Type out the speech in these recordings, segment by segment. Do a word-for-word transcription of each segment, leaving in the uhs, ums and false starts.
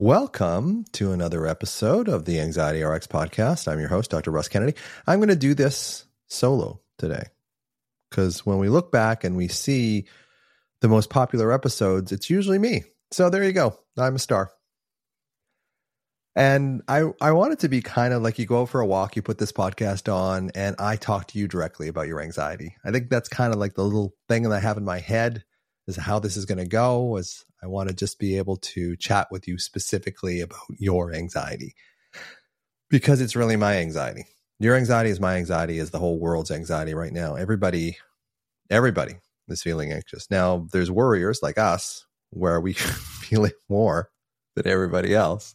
Welcome to another episode of the Anxiety R X podcast. I'm your host, Doctor Russ Kennedy. I'm going to do this solo today because when we look back and we see the most popular episodes, it's usually me. So there you go. I'm a star. And I, I want it to be kind of like you go for a walk, you put this podcast on, and I talk to you directly about your anxiety. I think that's kind of like the little thing that I have in my head is how this is going to go. Is I want to just be able to chat with you specifically about your anxiety because it's really my anxiety. Your anxiety is my anxiety, is the whole world's anxiety right now. Everybody, everybody is feeling anxious. Now, there's worriers like us where we feel it more than everybody else.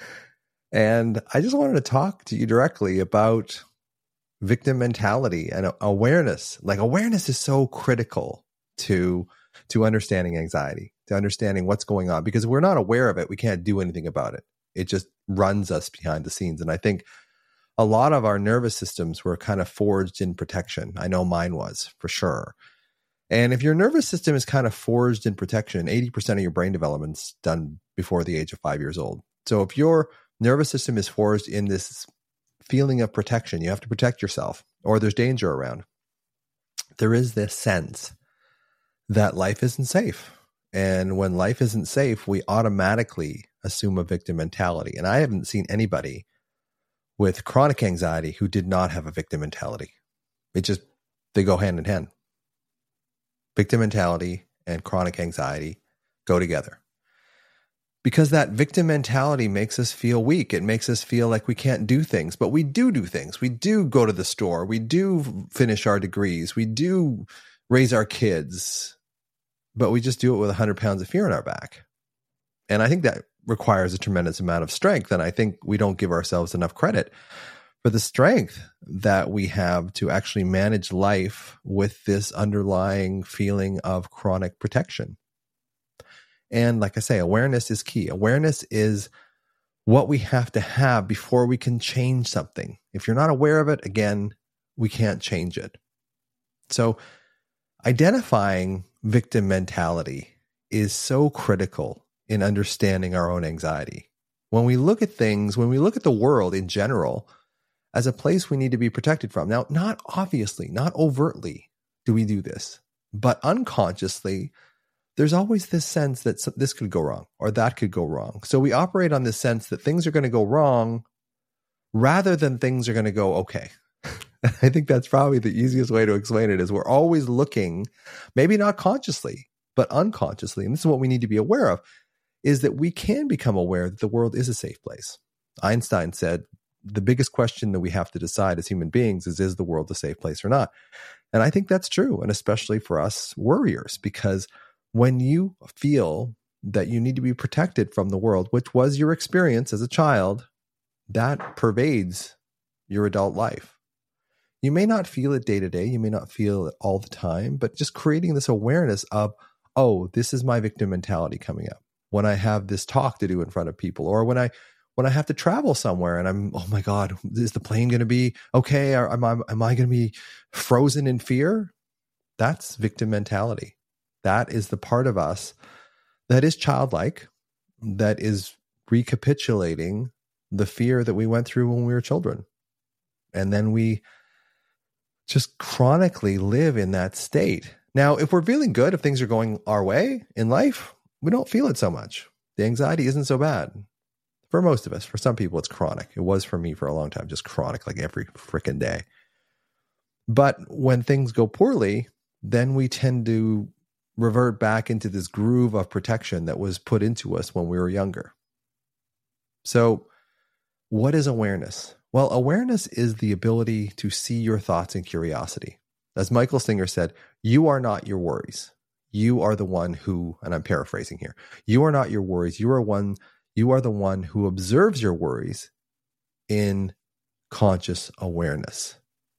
And I just wanted to talk to you directly about victim mentality and awareness. Like awareness is so critical to to understanding anxiety, to understanding what's going on, because if we're not aware of it, we can't do anything about it. It just runs us behind the scenes. And I think a lot of our nervous systems were kind of forged in protection. I know mine was for sure. And if your nervous system is kind of forged in protection, eighty percent of your brain development's done before the age of five years old. So if your nervous system is forged in this feeling of protection, you have to protect yourself, or there's danger around, there is this sense that life isn't safe. And when life isn't safe, we automatically assume a victim mentality. And I haven't seen anybody with chronic anxiety who did not have a victim mentality. It just, they go hand in hand. Victim mentality and chronic anxiety go together. Because that victim mentality makes us feel weak. It makes us feel like we can't do things, but we do do things. We do go to the store. We do finish our degrees. We do raise our kids, but we just do it with one hundred pounds of fear in our back. And I think that requires a tremendous amount of strength. And I think we don't give ourselves enough credit for the strength that we have to actually manage life with this underlying feeling of chronic protection. And like I say, awareness is key. Awareness is what we have to have before we can change something. If you're not aware of it, again, we can't change it. So identifying victim mentality is so critical in understanding our own anxiety. When we look at things, when we look at the world in general as a place we need to be protected from. Now, not obviously, not overtly do we do this, but unconsciously, there's always this sense that this could go wrong or that could go wrong. So we operate on this sense that things are going to go wrong rather than things are going to go okay. I think that's probably the easiest way to explain it is we're always looking, maybe not consciously, but unconsciously. And this is what we need to be aware of, is that we can become aware that the world is a safe place. Einstein said, the biggest question that we have to decide as human beings is, is the world a safe place or not? And I think that's true. And especially for us worriers, because when you feel that you need to be protected from the world, which was your experience as a child, that pervades your adult life. You may not feel it day to day. You may not feel it all the time, but just creating this awareness of, oh, this is my victim mentality coming up when I have this talk to do in front of people, or when I when I have to travel somewhere and I'm, oh my God, is the plane going to be okay? Or am I, am I going to be frozen in fear? That's victim mentality. That is the part of us that is childlike, that is recapitulating the fear that we went through when we were children. And then we just chronically live in that state. Now, if we're feeling good, if things are going our way in life, we don't feel it so much. The anxiety isn't so bad. For most of us, for some people, it's chronic. It was for me for a long time, just chronic, like every freaking day. But when things go poorly, then we tend to revert back into this groove of protection that was put into us when we were younger. So what is awareness? Well, awareness is the ability to see your thoughts and curiosity. As Michael Singer said, you are not your worries. You are the one who, and I'm paraphrasing here, you are not your worries. You are one, you are the one who observes your worries in conscious awareness.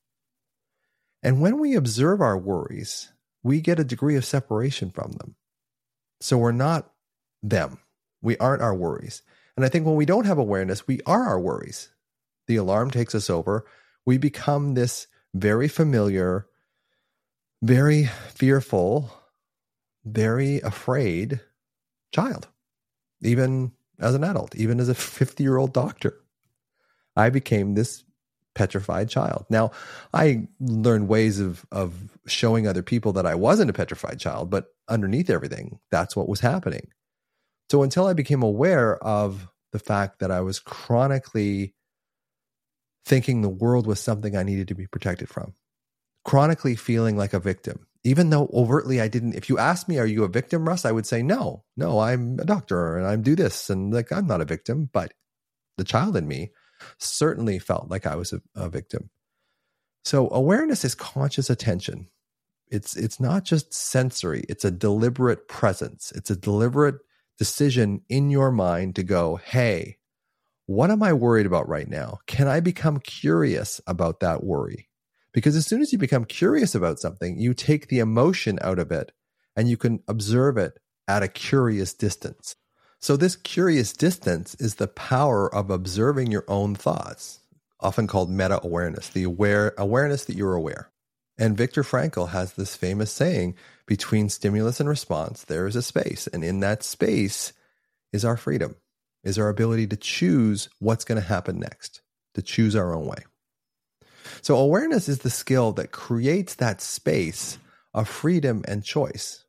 And when we observe our worries, we get a degree of separation from them. So we're not them. We aren't our worries. And I think when we don't have awareness, we are our worries. The alarm takes us over. We become this very familiar, very fearful, very afraid child. Even as an adult, even as a fifty-year-old doctor. I became this petrified child. Now, I learned ways of of showing other people that I wasn't a petrified child, but underneath everything, that's what was happening. So until I became aware of the fact that I was chronically thinking the world was something I needed to be protected from, chronically feeling like a victim, even though overtly I didn't. If you asked me, are you a victim, Russ? I would say, no, no, I'm a doctor and I do this. And like, I'm not a victim, but the child in me certainly felt like I was a, a victim. So awareness is conscious attention. It's, it's not just sensory. It's a deliberate presence. It's a deliberate decision in your mind to go, hey, what am I worried about right now? Can I become curious about that worry? Because as soon as you become curious about something, you take the emotion out of it and you can observe it at a curious distance. So this curious distance is the power of observing your own thoughts, often called meta-awareness, the aware awareness that you're aware. And Viktor Frankl has this famous saying, between stimulus and response, there is a space. And in that space is our freedom, is our ability to choose what's going to happen next, to choose our own way. So awareness is the skill that creates that space of freedom and choice.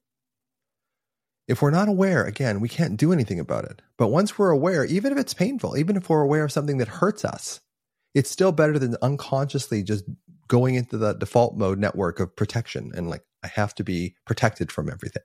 If we're not aware, again, we can't do anything about it. But once we're aware, even if it's painful, even if we're aware of something that hurts us, it's still better than unconsciously just going into the default mode network of protection and like, I have to be protected from everything.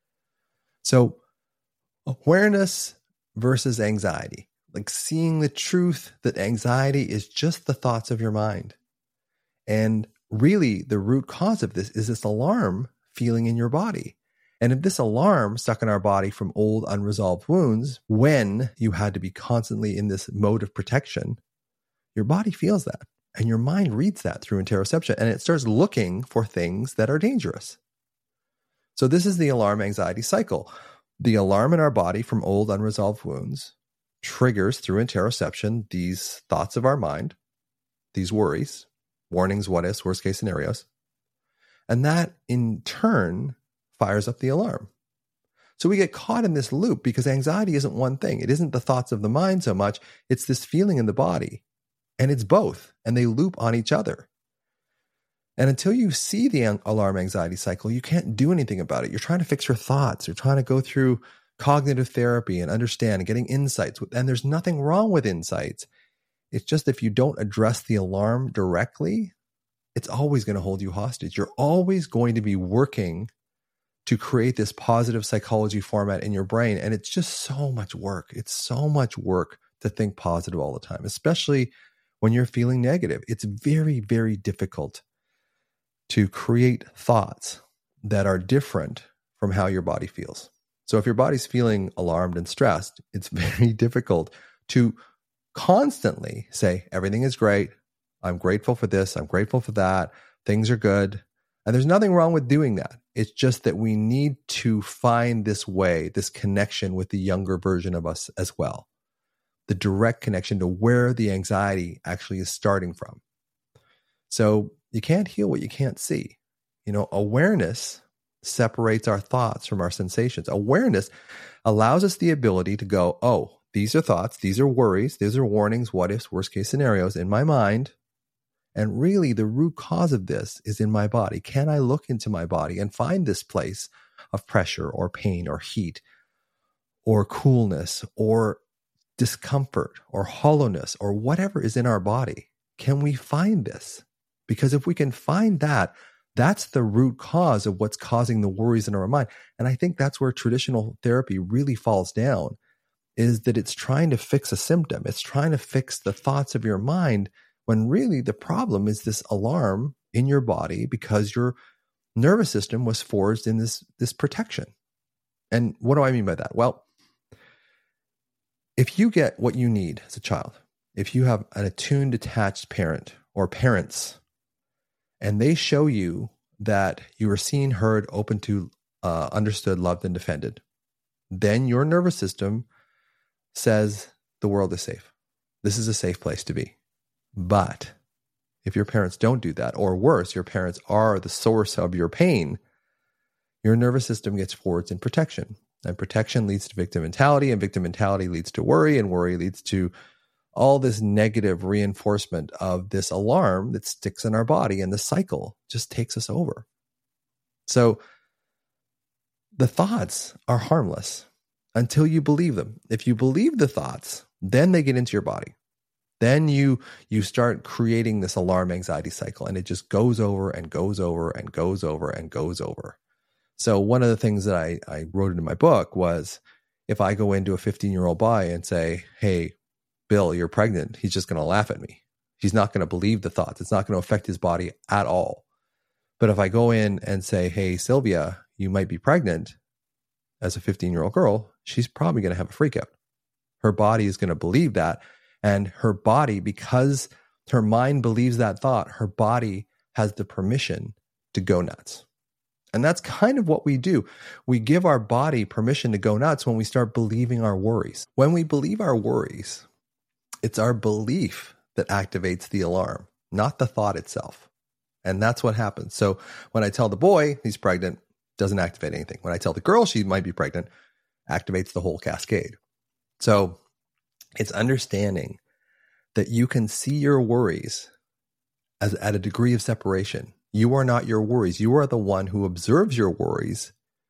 So awareness versus anxiety, like seeing the truth that anxiety is just the thoughts of your mind. And really the root cause of this is this alarm feeling in your body. And if this alarm stuck in our body from old unresolved wounds, when you had to be constantly in this mode of protection, your body feels that. And your mind reads that through interoception, and it starts looking for things that are dangerous. So this is the alarm anxiety cycle. The alarm in our body from old unresolved wounds triggers through interoception these thoughts of our mind, these worries, warnings, what ifs, worst case scenarios. And that in turn fires up the alarm. So we get caught in this loop because anxiety isn't one thing. It isn't the thoughts of the mind so much. It's this feeling in the body. And it's both, and they loop on each other. And until you see the alarm anxiety cycle, you can't do anything about it. You're trying to fix your thoughts. You're trying to go through cognitive therapy and understand and getting insights. And there's nothing wrong with insights. It's just if you don't address the alarm directly, it's always going to hold you hostage. You're always going to be working to create this positive psychology format in your brain. And it's just so much work. It's so much work to think positive all the time, especially when you're feeling negative. It's very, very difficult to create thoughts that are different from how your body feels. So if your body's feeling alarmed and stressed, it's very difficult to constantly say, everything is great. I'm grateful for this. I'm grateful for that. Things are good. And there's nothing wrong with doing that. It's just that we need to find this way, this connection with the younger version of us as well. The direct connection to where the anxiety actually is starting from. So you can't heal what you can't see. You know, awareness separates our thoughts from our sensations. Awareness allows us the ability to go, oh, these are thoughts, these are worries, these are warnings, what ifs, worst case scenarios in my mind. And really the root cause of this is in my body. Can I look into my body and find this place of pressure or pain or heat or coolness or discomfort or hollowness or whatever is in our body? Can we find this? Because if we can find that, that's the root cause of what's causing the worries in our mind. And I think that's where traditional therapy really falls down, is that it's trying to fix a symptom. It's trying to fix the thoughts of your mind when really the problem is this alarm in your body because your nervous system was forged in this, this protection. And what do I mean by that? Well, if you get what you need as a child, if you have an attuned, attached parent or parents, and they show you that you are seen, heard, open to, uh, understood, loved, and defended, then your nervous system says the world is safe. This is a safe place to be. But if your parents don't do that, or worse, your parents are the source of your pain, your nervous system gets forwards in protection. And protection leads to victim mentality, and victim mentality leads to worry, and worry leads to all this negative reinforcement of this alarm that sticks in our body, and the cycle just takes us over. So the thoughts are harmless until you believe them. If you believe the thoughts, then they get into your body. Then you you start creating this alarm anxiety cycle, and it just goes over and goes over and goes over and goes over. So one of the things that I, I wrote in my book was, if I go into a fifteen-year-old boy and say, hey, Bill, you're pregnant, he's just going to laugh at me. He's not going to believe the thoughts. It's not going to affect his body at all. But if I go in and say, hey, Sylvia, you might be pregnant, as a fifteen-year-old girl, she's probably going to have a freak out. Her body is going to believe that. And her body, because her mind believes that thought, her body has the permission to go nuts. And that's kind of what we do. We give our body permission to go nuts when we start believing our worries. When we believe our worries, it's our belief that activates the alarm, not the thought itself. And that's what happens. So when I tell the boy he's pregnant, doesn't activate anything. When I tell the girl she might be pregnant, activates the whole cascade. So it's understanding that you can see your worries as at a degree of separation. You are not your worries. You are the one who observes your worries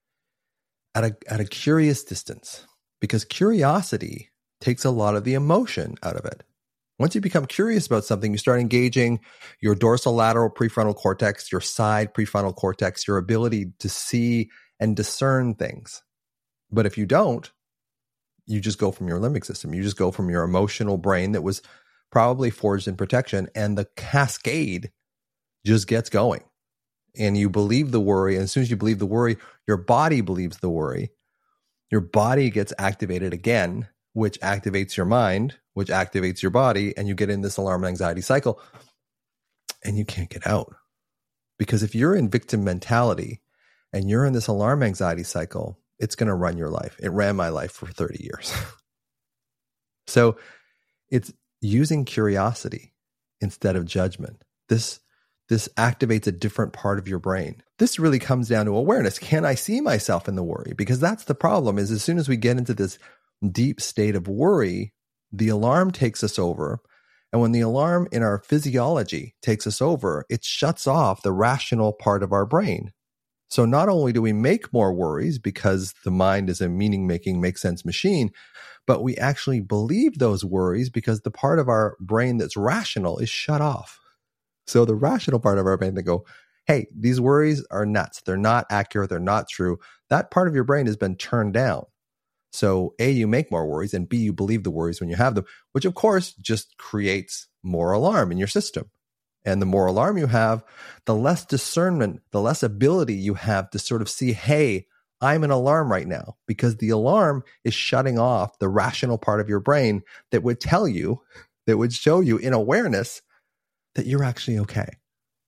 at a, at a curious distance, because curiosity takes a lot of the emotion out of it. Once you become curious about something, you start engaging your dorsolateral prefrontal cortex, your side prefrontal cortex, your ability to see and discern things. But if you don't, you just go from your limbic system. You just go from your emotional brain that was probably forged in protection, and the cascade just gets going. And you believe the worry, and as soon as you believe the worry, your body believes the worry. Your body gets activated again, which activates your mind, which activates your body, and you get in this alarm and anxiety cycle, and you can't get out. Because if you're in victim mentality and you're in this alarm anxiety cycle, it's going to run your life. It ran my life for thirty years. So it's using curiosity instead of judgment. This, this activates a different part of your brain. This really comes down to awareness. Can I see myself in the worry? Because that's the problem, is as soon as we get into this deep state of worry, the alarm takes us over. And when the alarm in our physiology takes us over, it shuts off the rational part of our brain. So not only do we make more worries because the mind is a meaning-making, make-sense machine, but we actually believe those worries because the part of our brain that's rational is shut off. So the rational part of our brain that go, hey, these worries are nuts. They're not accurate. They're not true. That part of your brain has been turned down. So A, you make more worries, and B, you believe the worries when you have them, which of course just creates more alarm in your system. And the more alarm you have, the less discernment, the less ability you have to sort of see, hey, I'm an alarm right now, because the alarm is shutting off the rational part of your brain that would tell you, that would show you in awareness that you're actually okay.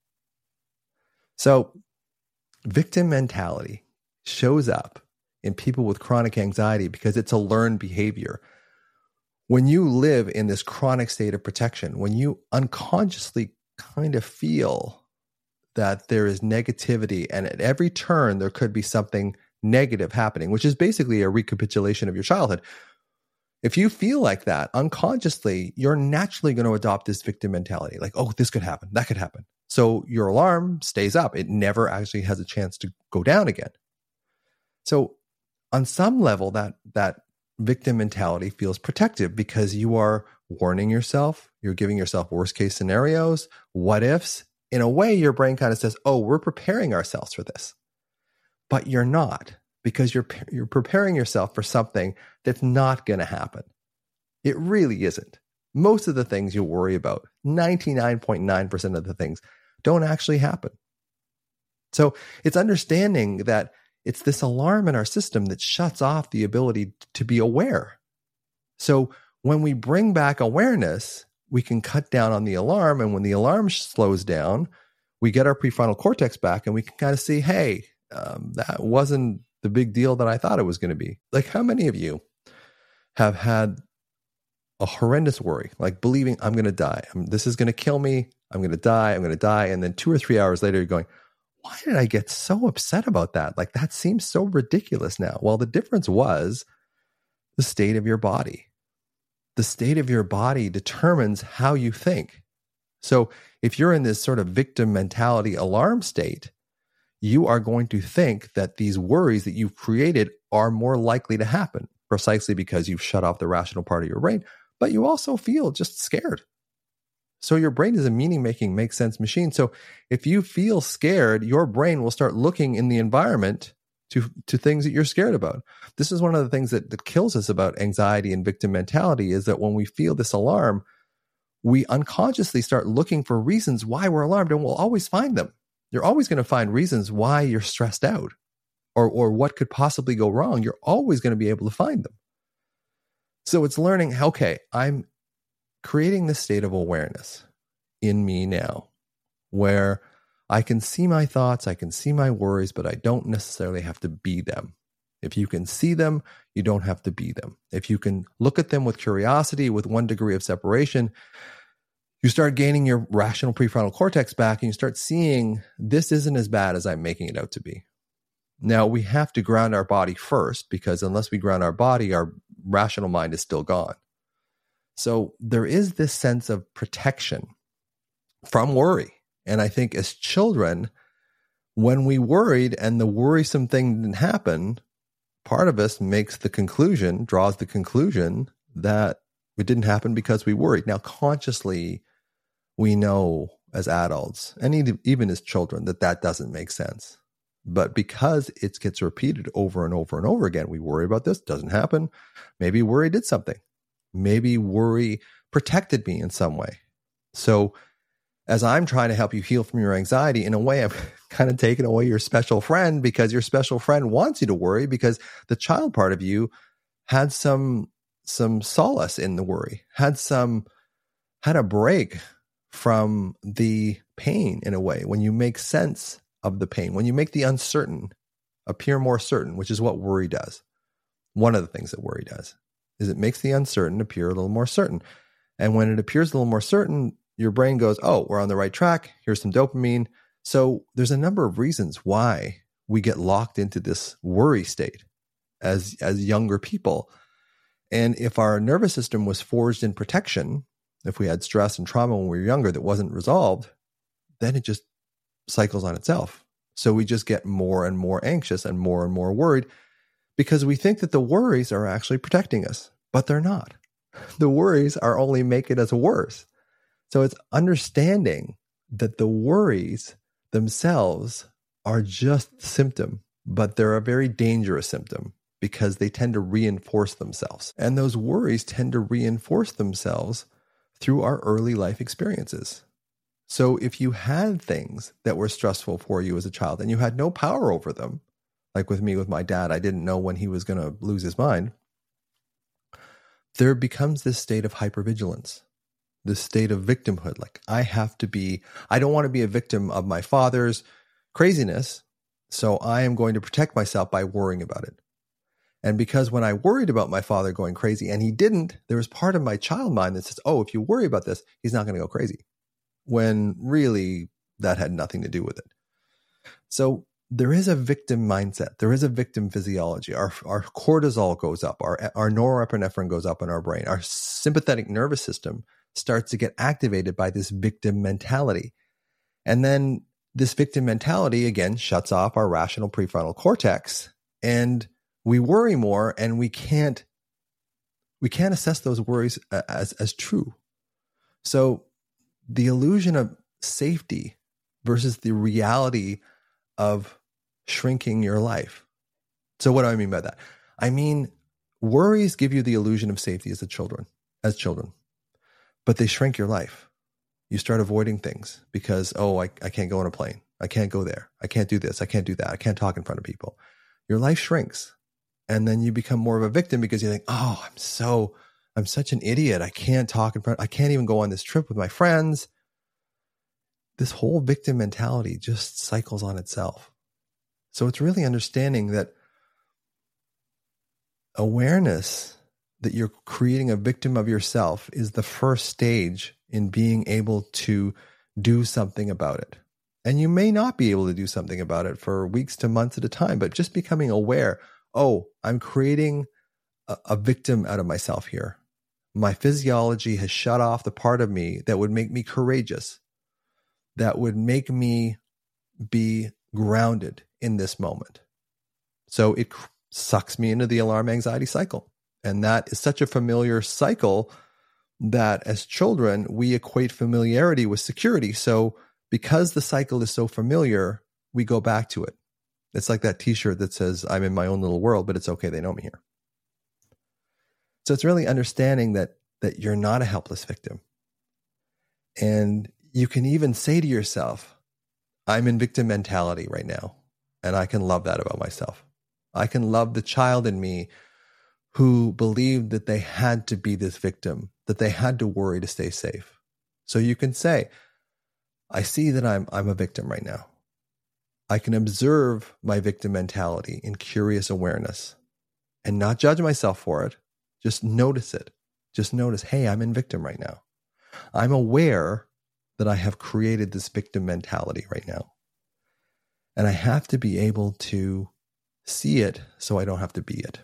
So victim mentality shows up in people with chronic anxiety because it's a learned behavior. When you live in this chronic state of protection, when you unconsciously kind of feel that there is negativity, and at every turn there could be something negative happening, which is basically a recapitulation of your childhood. If you feel like that unconsciously, you're naturally going to adopt this victim mentality. Like, oh, this could happen, that could happen. So your alarm stays up. It never actually has a chance to go down again. So on some level, that that victim mentality feels protective because you are warning yourself, you're giving yourself worst case scenarios, what ifs. In a way, your brain kind of says, oh, we're preparing ourselves for this. But you're not, because you're you're preparing yourself for something that's not going to happen. It really isn't. Most of the things you worry about, ninety-nine point nine percent of the things, don't actually happen. So it's understanding that it's this alarm in our system that shuts off the ability to be aware. So when we bring back awareness, we can cut down on the alarm. And when the alarm slows down, we get our prefrontal cortex back, and we can kind of see, hey, um, that wasn't the big deal that I thought it was going to be. Like, how many of you have had a horrendous worry, like believing I'm going to die? I'm, this is going to kill me. I'm going to die. I'm going to die. And then two or three hours later, you're going, why did I get so upset about that? Like, that seems so ridiculous now. Well, the difference was the state of your body. The state of your body determines how you think. So if you're in this sort of victim mentality alarm state, you are going to think that these worries that you've created are more likely to happen, precisely because you've shut off the rational part of your brain, but you also feel just scared. So your brain is a meaning-making, make sense machine. So if you feel scared, your brain will start looking in the environment to, to things that you're scared about. This is one of the things that, that kills us about anxiety and victim mentality, is that when we feel this alarm, we unconsciously start looking for reasons why we're alarmed, and we'll always find them. You're always going to find reasons why you're stressed out, or, or what could possibly go wrong. You're always going to be able to find them. So it's learning, okay, I'm creating this state of awareness in me now, where I can see my thoughts, I can see my worries, but I don't necessarily have to be them. If you can see them, you don't have to be them. If you can look at them with curiosity, with one degree of separation, you start gaining your rational prefrontal cortex back, and you start seeing this isn't as bad as I'm making it out to be. Now, we have to ground our body first, because unless we ground our body, our rational mind is still gone. So there is this sense of protection from worry. And I think as children, when we worried and the worrisome thing didn't happen, part of us makes the conclusion, draws the conclusion that it didn't happen because we worried. Now, consciously, we know as adults, and even as children, that that doesn't make sense. But because it gets repeated over and over and over again, we worry about this, doesn't happen. Maybe worry did something. Maybe worry protected me in some way. So as I'm trying to help you heal from your anxiety, in a way, I'm kind of taking away your special friend, because your special friend wants you to worry, because the child part of you had some, some solace in the worry, had some, had a break from the pain in a way. When you make sense of the pain, when you make the uncertain appear more certain, which is what worry does. One of the things that worry does is it makes the uncertain appear a little more certain. And when it appears a little more certain, your brain goes, oh, we're on the right track. Here's some dopamine. So there's a number of reasons why we get locked into this worry state as, as younger people. And if our nervous system was forged in protection, if we had stress and trauma when we were younger that wasn't resolved, then it just cycles on itself. So we just get more and more anxious and more and more worried, because we think that the worries are actually protecting us, but they're not. The worries are only making us worse. So it's understanding that the worries themselves are just symptom, but they're a very dangerous symptom, because they tend to reinforce themselves. And those worries tend to reinforce themselves through our early life experiences. So if you had things that were stressful for you as a child and you had no power over them, like with me, with my dad, I didn't know when he was going to lose his mind, there becomes this state of hypervigilance, this state of victimhood. Like, I have to be, I don't want to be a victim of my father's craziness, so I am going to protect myself by worrying about it. And because when I worried about my father going crazy and he didn't, there was part of my child mind that says, oh, if you worry about this, he's not going to go crazy. When really that had nothing to do with it. So there is a victim mindset. There is a victim physiology. Our, our cortisol goes up. Our, our norepinephrine goes up in our brain. Our sympathetic nervous system starts to get activated by this victim mentality. And then this victim mentality, again, shuts off our rational prefrontal cortex, and we worry more, and we can't, we can't assess those worries as, as true. So the illusion of safety versus the reality of shrinking your life. So what do I mean by that? I mean, worries give you the illusion of safety as a children, as children, but they shrink your life. You start avoiding things because, oh, I, I can't go on a plane. I can't go there. I can't do this. I can't do that. I can't talk in front of people. Your life shrinks. And then you become more of a victim because you think, oh, I'm so, I'm such an idiot. I can't talk in front. I can't even go on this trip with my friends. This whole victim mentality just cycles on itself. So it's really understanding that awareness that you're creating a victim of yourself is the first stage in being able to do something about it. And you may not be able to do something about it for weeks to months at a time, but just becoming aware, oh, I'm creating a, a victim out of myself here. My physiology has shut off the part of me that would make me courageous, that would make me be grounded in this moment. So it sucks me into the alarm anxiety cycle. And that is such a familiar cycle that as children, we equate familiarity with security. So because the cycle is so familiar, we go back to it. It's like that t-shirt that says, I'm in my own little world, but it's okay, they know me here. So it's really understanding that that you're not a helpless victim. And you can even say to yourself, I'm in victim mentality right now, and I can love that about myself. I can love the child in me who believed that they had to be this victim, that they had to worry to stay safe. So you can say, I see that I'm I'm a victim right now. I can observe my victim mentality in curious awareness and not judge myself for it. Just notice it. Just notice, hey, I'm in victim right now. I'm aware that I have created this victim mentality right now. And I have to be able to see it so I don't have to be it.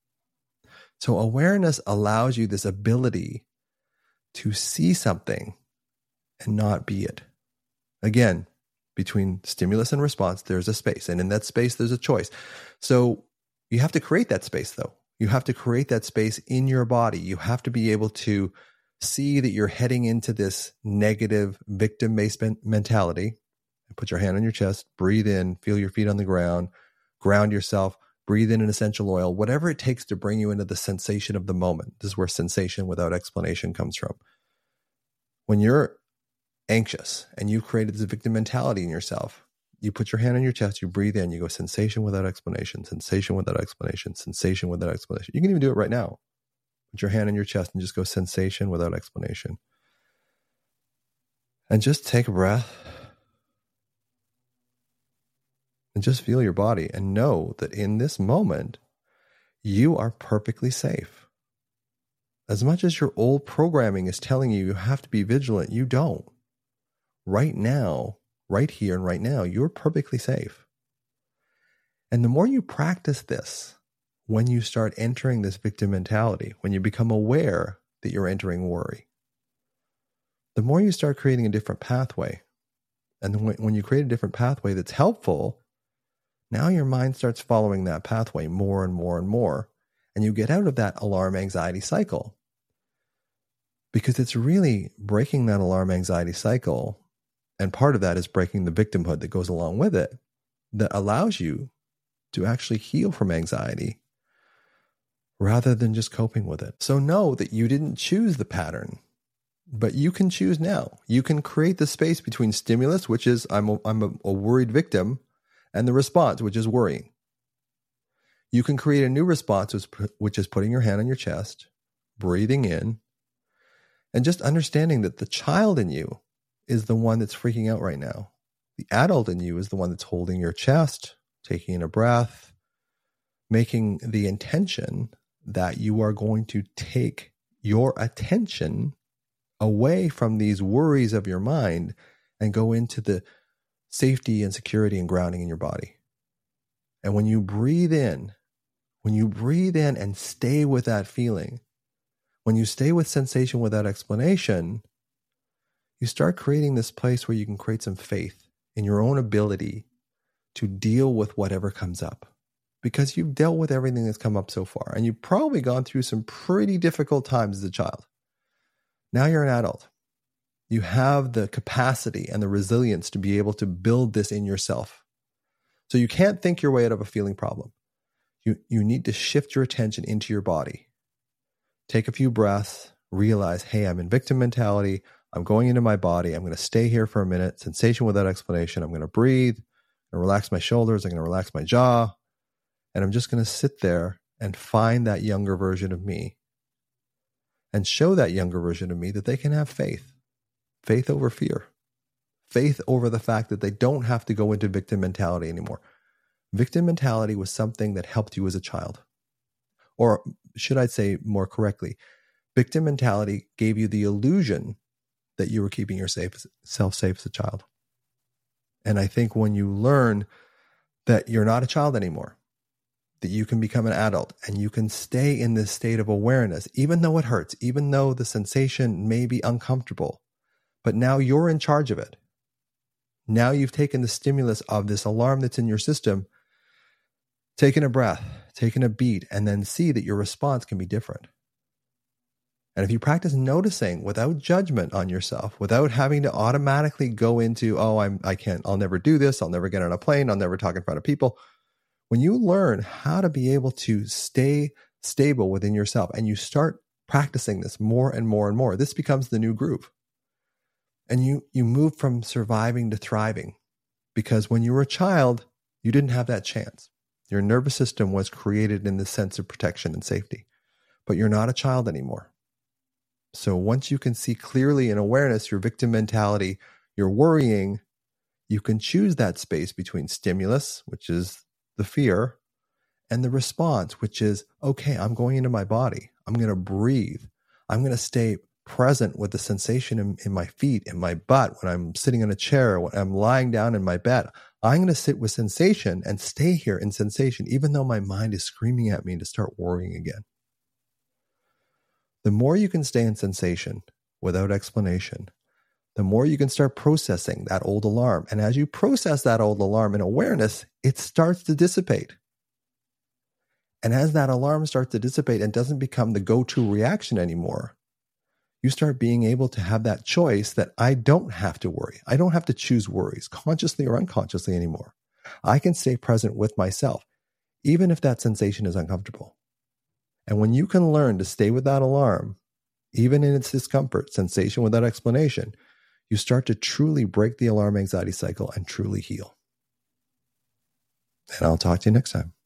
So awareness allows you this ability to see something and not be it. Again, between stimulus and response, there's a space. And in that space, there's a choice. So you have to create that space, though. You have to create that space in your body. You have to be able to see that you're heading into this negative victim-based mentality. Put your hand on your chest, breathe in, feel your feet on the ground, ground yourself, breathe in an essential oil, whatever it takes to bring you into the sensation of the moment. This is where sensation without explanation comes from. When you're anxious and you've created this victim mentality in yourself, you put your hand on your chest, you breathe in, you go sensation without explanation, sensation without explanation, sensation without explanation. You can even do it right now. Put your hand on your chest and just go sensation without explanation. And just take a breath and just feel your body and know that in this moment, you are perfectly safe. As much as your old programming is telling you you have to be vigilant, you don't. Right now, right here and right now, you're perfectly safe. And the more you practice this, when you start entering this victim mentality, when you become aware that you're entering worry, the more you start creating a different pathway. And when you create a different pathway that's helpful, now your mind starts following that pathway more and more and more. And you get out of that alarm anxiety cycle. Because it's really breaking that alarm anxiety cycle. And part of that is breaking the victimhood that goes along with it, that allows you to actually heal from anxiety rather than just coping with it. So know that you didn't choose the pattern, but you can choose now. You can create the space between stimulus, which is I'm a, I'm a, a worried victim, and the response, which is worrying. You can create a new response, which is putting your hand on your chest, breathing in, and just understanding that the child in you is the one that's freaking out right now. The adult in you is the one that's holding your chest, taking in a breath, making the intention that you are going to take your attention away from these worries of your mind and go into the safety and security and grounding in your body. And when you breathe in, when you breathe in and stay with that feeling, when you stay with sensation without explanation, you start creating this place where you can create some faith in your own ability to deal with whatever comes up. Because you've dealt with everything that's come up so far. And you've probably gone through some pretty difficult times as a child. Now you're an adult. You have the capacity and the resilience to be able to build this in yourself. So you can't think your way out of a feeling problem. You, you need to shift your attention into your body. Take a few breaths, realize, hey, I'm in victim mentality. I'm going into my body. I'm going to stay here for a minute. Sensation without explanation. I'm going to breathe. I'm going to relax my shoulders. I'm going to relax my jaw. And I'm just going to sit there and find that younger version of me and show that younger version of me that they can have faith. Faith over fear. Faith over the fact that they don't have to go into victim mentality anymore. Victim mentality was something that helped you as a child. Or should I say more correctly, victim mentality gave you the illusion that you were keeping yourself safe as a child. And I think when you learn that you're not a child anymore, that you can become an adult and you can stay in this state of awareness, even though it hurts, even though the sensation may be uncomfortable, but now you're in charge of it. Now you've taken the stimulus of this alarm that's in your system, taken a breath, taken a beat, and then see that your response can be different. And if you practice noticing without judgment on yourself, without having to automatically go into, oh, I'm, I can't, I'll never do this. I'll never get on a plane. I'll never talk in front of people. When you learn how to be able to stay stable within yourself and you start practicing this more and more and more, this becomes the new groove. And you, you move from surviving to thriving, because when you were a child, you didn't have that chance. Your nervous system was created in the sense of protection and safety, but you're not a child anymore. So once you can see clearly in awareness your victim mentality, your worrying, you can choose that space between stimulus, which is the fear, and the response, which is, okay, I'm going into my body. I'm going to breathe. I'm going to stay present with the sensation in, in my feet, in my butt, when I'm sitting in a chair, when I'm lying down in my bed. I'm going to sit with sensation and stay here in sensation, even though my mind is screaming at me to start worrying again. The more you can stay in sensation without explanation, the more you can start processing that old alarm. And as you process that old alarm in awareness, it starts to dissipate. And as that alarm starts to dissipate and doesn't become the go-to reaction anymore, you start being able to have that choice that I don't have to worry. I don't have to choose worries consciously or unconsciously anymore. I can stay present with myself, even if that sensation is uncomfortable. And when you can learn to stay with that alarm, even in its discomfort, sensation without explanation, you start to truly break the alarm anxiety cycle and truly heal. And I'll talk to you next time.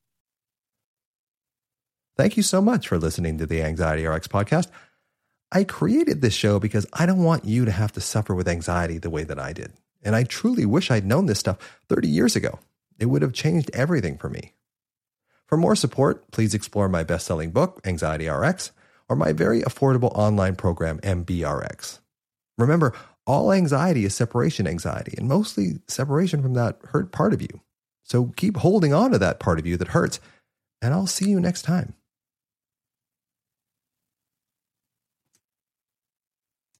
Thank you so much for listening to the Anxiety R X podcast. I created this show because I don't want you to have to suffer with anxiety the way that I did. And I truly wish I'd known this stuff thirty years ago. It would have changed everything for me. For more support, please explore my best-selling book, Anxiety R X, or my very affordable online program, M B R X. Remember, all anxiety is separation anxiety, and mostly separation from that hurt part of you. So keep holding on to that part of you that hurts, and I'll see you next time.